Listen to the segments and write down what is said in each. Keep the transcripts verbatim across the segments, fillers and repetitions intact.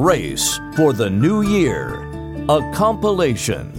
Grace for the New Year, a compilation.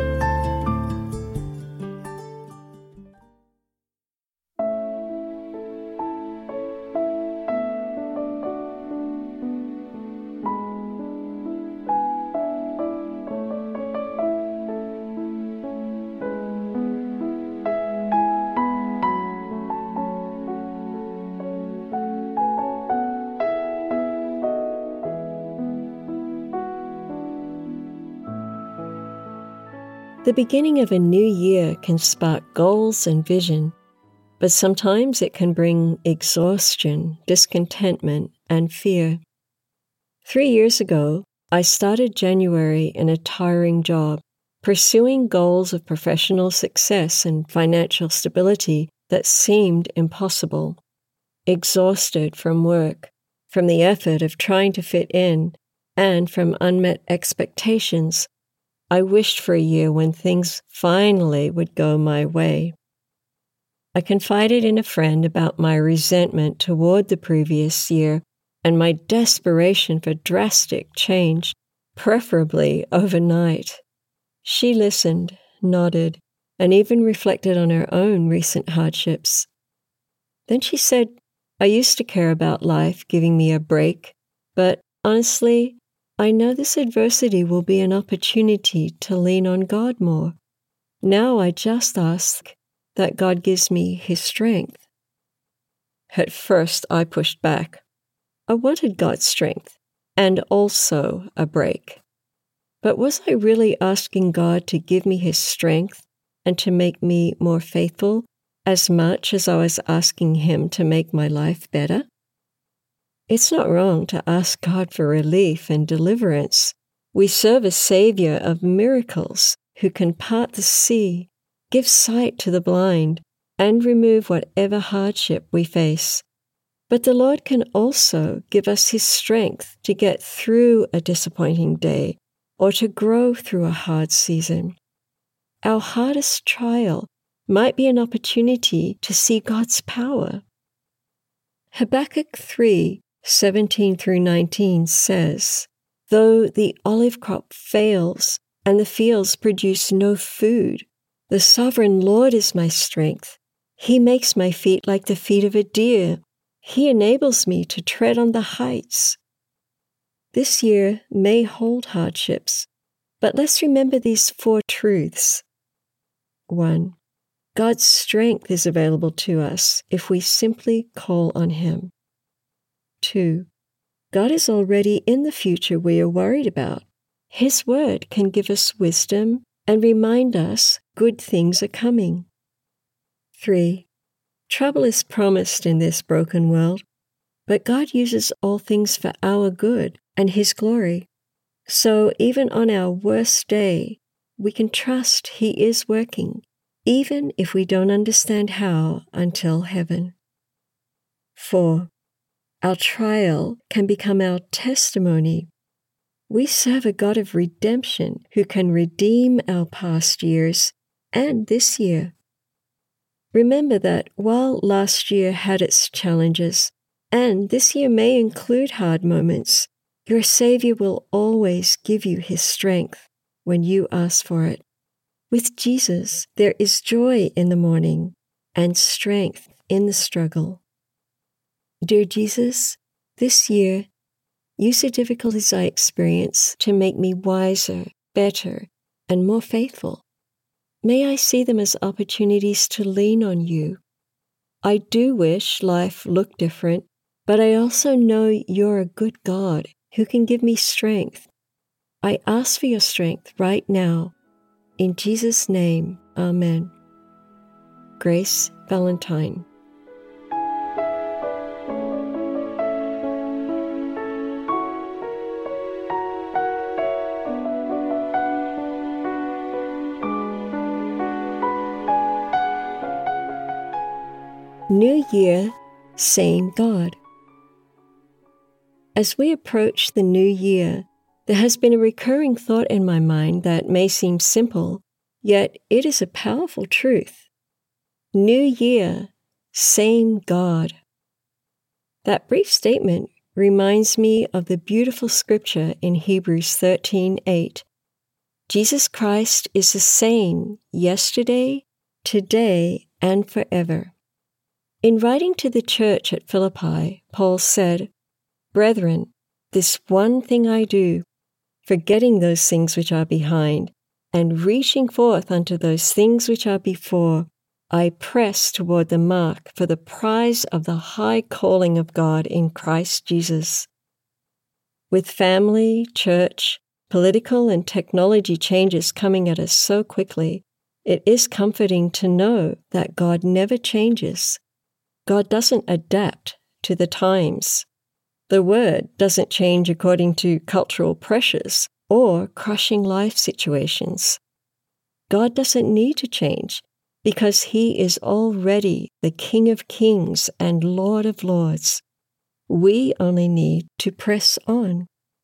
The beginning of a new year can spark goals and vision, but sometimes it can bring exhaustion, discontentment, and fear. Three years ago, I started January in a tiring job, pursuing goals of professional success and financial stability that seemed impossible. Exhausted from work, from the effort of trying to fit in, and from unmet expectations, I wished for a year when things finally would go my way. I confided in a friend about my resentment toward the previous year and my desperation for drastic change, preferably overnight. She listened, nodded, and even reflected on her own recent hardships. Then she said, "I used to care about life giving me a break, but honestly, I know this adversity will be an opportunity to lean on God more. Now I just ask that God gives me His strength." At first, I pushed back. I wanted God's strength and also a break. But was I really asking God to give me His strength and to make me more faithful as much as I was asking Him to make my life better? It's not wrong to ask God for relief and deliverance. We serve a Savior of miracles who can part the sea, give sight to the blind, and remove whatever hardship we face. But the Lord can also give us His strength to get through a disappointing day or to grow through a hard season. Our hardest trial might be an opportunity to see God's power. Habakkuk three seventeen through nineteen says, "Though the olive crop fails and the fields produce no food, the sovereign Lord is my strength. He makes my feet like the feet of a deer. He enables me to tread on the heights." This year may hold hardships, but let's remember these four truths. One, God's strength is available to us if we simply call on Him. Two, God is already in the future we are worried about. His word can give us wisdom and remind us good things are coming. Three, trouble is promised in this broken world, but God uses all things for our good and His glory. So even on our worst day, we can trust He is working, even if we don't understand how until heaven. Four, our trial can become our testimony. We serve a God of redemption who can redeem our past years and this year. Remember that while last year had its challenges, and this year may include hard moments, your Savior will always give you His strength when you ask for it. With Jesus, there is joy in the morning and strength in the struggle. Dear Jesus, this year, use the difficulties I experience to make me wiser, better, and more faithful. May I see them as opportunities to lean on You. I do wish life looked different, but I also know You're a good God who can give me strength. I ask for Your strength right now. In Jesus' name, Amen. Grace Valentine. New Year, same God. As we approach the new year, there has been a recurring thought in my mind that may seem simple, yet it is a powerful truth. New year, same God. That brief statement reminds me of the beautiful scripture in Hebrews thirteen eight. Jesus Christ is the same yesterday, today, and forever. In writing to the church at Philippi, Paul said, "Brethren, this one thing I do, forgetting those things which are behind, and reaching forth unto those things which are before, I press toward the mark for the prize of the high calling of God in Christ Jesus." With family, church, political, and technology changes coming at us so quickly, it is comforting to know that God never changes. God doesn't adapt to the times. The Word doesn't change according to cultural pressures or crushing life situations. God doesn't need to change because He is already the King of Kings and Lord of Lords. We only need to press on.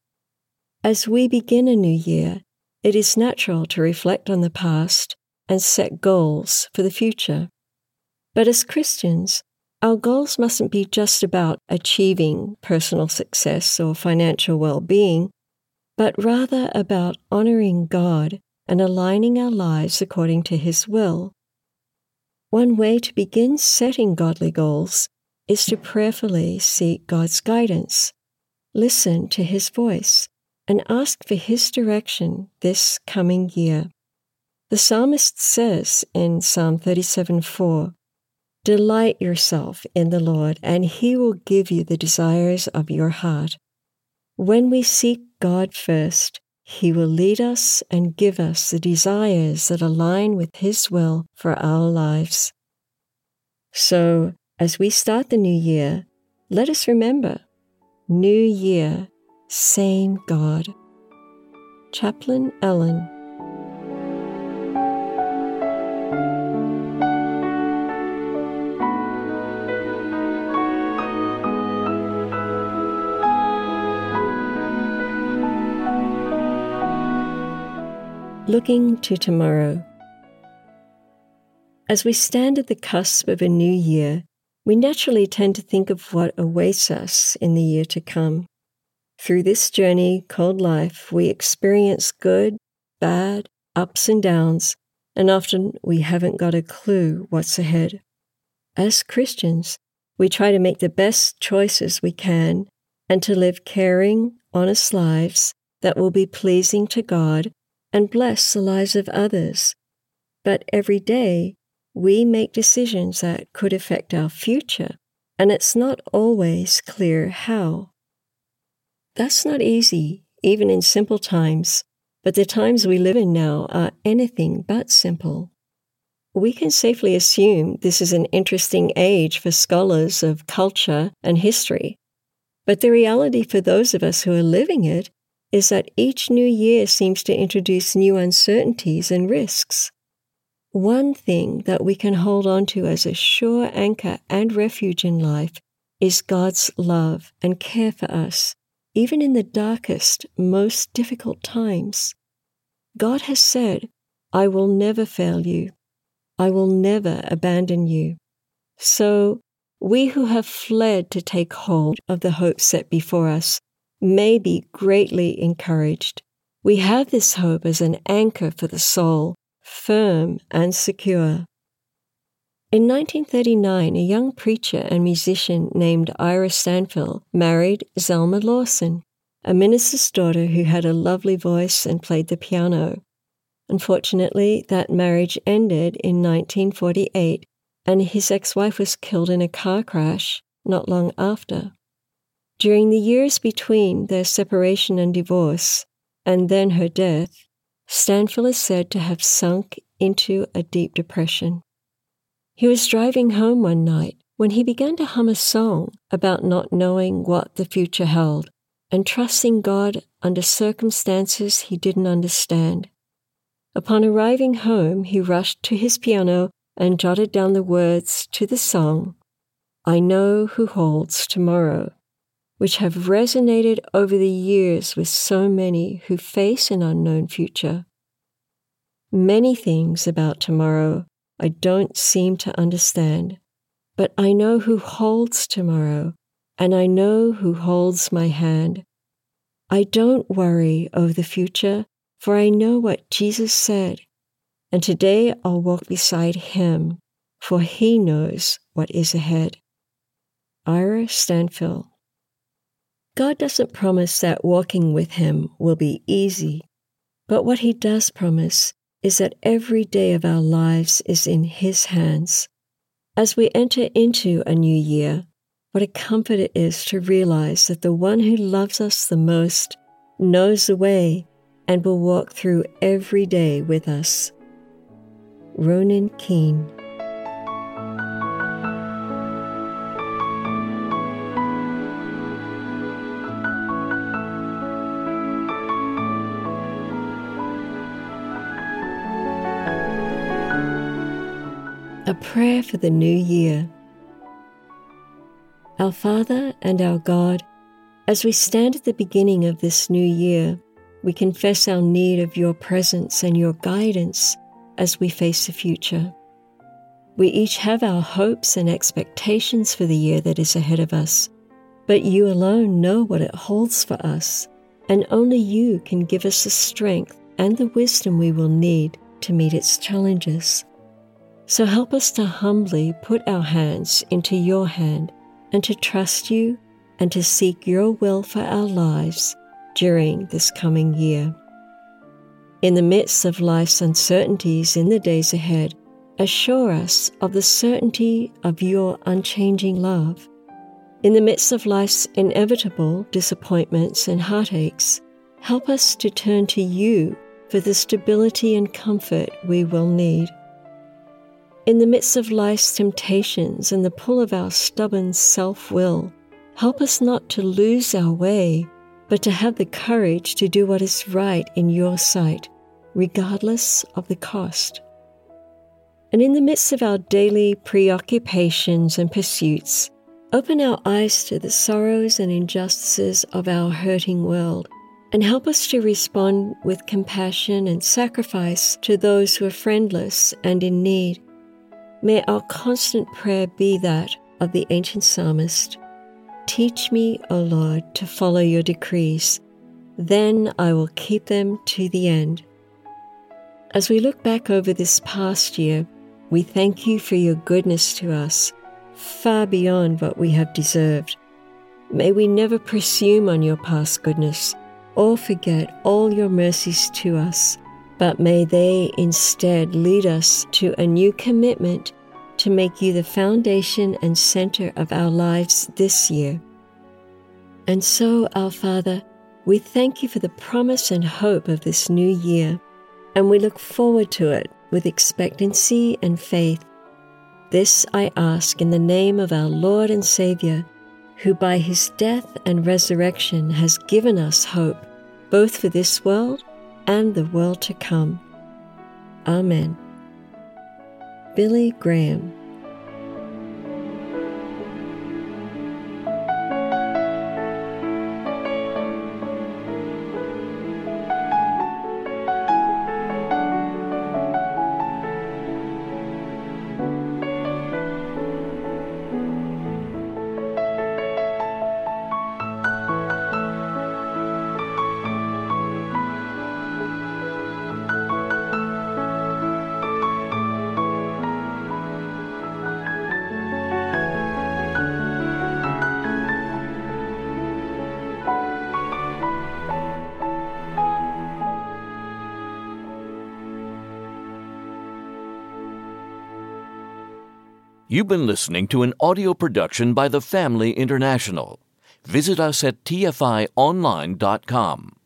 As we begin a new year, it is natural to reflect on the past and set goals for the future. But as Christians, our goals mustn't be just about achieving personal success or financial well-being, but rather about honoring God and aligning our lives according to His will. One way to begin setting godly goals is to prayerfully seek God's guidance, listen to His voice, and ask for His direction this coming year. The psalmist says in Psalm thirty-seven four, "Delight yourself in the Lord, and He will give you the desires of your heart." When we seek God first, He will lead us and give us the desires that align with His will for our lives. So, as we start the new year, let us remember, New Year, same God. Chaplain Ellen. Looking to tomorrow. As we stand at the cusp of a new year, we naturally tend to think of what awaits us in the year to come. Through this journey called life, we experience good, bad, ups and downs, and often we haven't got a clue what's ahead. As Christians, we try to make the best choices we can and to live caring, honest lives that will be pleasing to God and bless the lives of others. But every day, we make decisions that could affect our future, and it's not always clear how. That's not easy, even in simple times, but the times we live in now are anything but simple. We can safely assume this is an interesting age for scholars of culture and history, but the reality for those of us who are living it is that each new year seems to introduce new uncertainties and risks. One thing that we can hold on to as a sure anchor and refuge in life is God's love and care for us, even in the darkest, most difficult times. God has said, "I will never fail you. I will never abandon you." So, we who have fled to take hold of the hope set before us may be greatly encouraged. We have this hope as an anchor for the soul, firm and secure. In nineteen thirty-nine, a young preacher and musician named Ira Stanfill married Zelma Lawson, a minister's daughter who had a lovely voice and played the piano. Unfortunately, that marriage ended in nineteen forty-eight, and his ex-wife was killed in a car crash not long after. During the years between their separation and divorce, and then her death, Stanfill is said to have sunk into a deep depression. He was driving home one night when he began to hum a song about not knowing what the future held and trusting God under circumstances he didn't understand. Upon arriving home, he rushed to his piano and jotted down the words to the song, "I Know Who Holds Tomorrow," which have resonated over the years with so many who face an unknown future. Many things about tomorrow I don't seem to understand, but I know who holds tomorrow, and I know who holds my hand. I don't worry over the future, for I know what Jesus said, and today I'll walk beside him, for he knows what is ahead. Ira Stanfill. God doesn't promise that walking with him will be easy, but what he does promise is that every day of our lives is in his hands. As we enter into a new year, what a comfort it is to realize that the one who loves us the most knows the way and will walk through every day with us. Ronan Keane. A prayer for the new year. Our Father and our God, as we stand at the beginning of this new year, we confess our need of your presence and your guidance as we face the future. We each have our hopes and expectations for the year that is ahead of us, but you alone know what it holds for us, and only you can give us the strength and the wisdom we will need to meet its challenges. So help us to humbly put our hands into your hand and to trust you and to seek your will for our lives during this coming year. In the midst of life's uncertainties in the days ahead, assure us of the certainty of your unchanging love. In the midst of life's inevitable disappointments and heartaches, help us to turn to you for the stability and comfort we will need. In the midst of life's temptations and the pull of our stubborn self-will, help us not to lose our way, but to have the courage to do what is right in your sight, regardless of the cost. And in the midst of our daily preoccupations and pursuits, open our eyes to the sorrows and injustices of our hurting world, and help us to respond with compassion and sacrifice to those who are friendless and in need. May our constant prayer be that of the ancient psalmist. Teach me, O Lord, to follow your decrees. Then I will keep them to the end. As we look back over this past year, we thank you for your goodness to us, far beyond what we have deserved. May we never presume on your past goodness or forget all your mercies to us, but may they instead lead us to a new commitment to make you the foundation and center of our lives this year. And so, our Father, we thank you for the promise and hope of this new year, and we look forward to it with expectancy and faith. This I ask in the name of our Lord and Savior, who by his death and resurrection has given us hope, both for this world and the world to come. Amen. Billy Graham. You've been listening to an audio production by the Family International. Visit us at T F I online dot com.